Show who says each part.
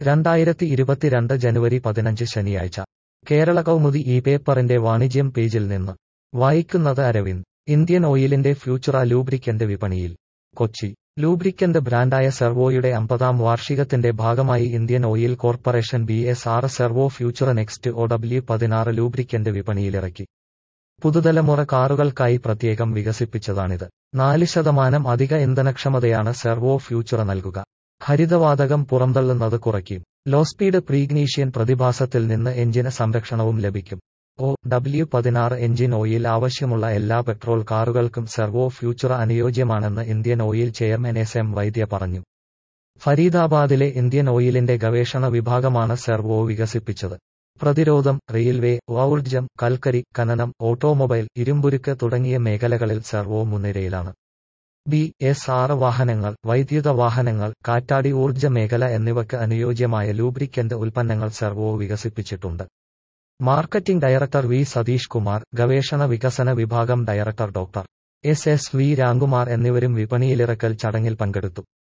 Speaker 1: 2022 ജനുവരി 15 ശനിയാഴ്ച കേരള കൗമുദി ഈ പേപ്പറിന്റെ വാണിജ്യം പേജിൽ നിന്ന് വായിക്കുന്നത് അരവിന്ദ്. ഇന്ത്യൻ ഓയിലിന്റെ ഫ്യൂച്ചറ ലൂബ്രിക്കന്റ് വിപണിയിൽ. കൊച്ചി. ലൂബ്രിക്കന്റ് ബ്രാൻഡായ സെർവോയുടെ 50ാം വാർഷികത്തിന്റെ ഭാഗമായി Indian oil corporation BS6 servo future next OW16 lubricant വിപണിയിലിറക്കി. പുതുതലമുറ കാറുകൾക്കായി പ്രത്യേകം വികസിപ്പിച്ചതാണിത്. 4% അധിക ഇന്ധനക്ഷമതയാണ് സെർവോ ഫ്യൂച്ചർ നൽകുക. ഹരിതവാതകം പുറന്തള്ളുന്നത് കുറയ്ക്കും. ലോ സ്പീഡ് പ്രീഗ്നീഷ്യൻ പ്രതിഭാസത്തിൽ നിന്ന് എഞ്ചിന് സംരക്ഷണവും ലഭിക്കും. OW16 എഞ്ചിൻ ഓയിൽ ആവശ്യമുള്ള എല്ലാ പെട്രോൾ കാറുകൾക്കും സെർവോ ഫ്യൂച്ചർ അനുയോജ്യമാണെന്ന് Indian Oil chairman SM Vaidya പറഞ്ഞു. ഫരീദാബാദിലെ ഇന്ത്യൻ ഓയിലിന്റെ ഗവേഷണ വിഭാഗമാണ് സെർവോ വികസിപ്പിച്ചത്. പ്രതിരോധം, റെയിൽവേ, ഊർജ്ജം, കൽക്കരി, ഖനനം, ഓട്ടോമൊബൈൽ, ഇരുമ്പുരുക്ക് തുടങ്ങിയ മേഖലകളിൽ സെർവോ മുൻനിരയിലാണ്. BS6 വാഹനങ്ങൾ, വൈദ്യുത വാഹനങ്ങൾ, കാറ്റാടി ഊർജ്ജ മേഖല എന്നിവയ്ക്ക് അനുയോജ്യമായ ലൂബ്രിക്കന്റ് ഉൽപ്പന്നങ്ങൾ സെർവോ വികസിപ്പിച്ചിട്ടുണ്ട്. Marketing director V Satish Kumar, ഗവേഷണ വികസന വിഭാഗം director doctor SS V Ramkumar എന്നിവരും വിപണിയിലിറക്കൽ ചടങ്ങിൽ പങ്കെടുത്തു.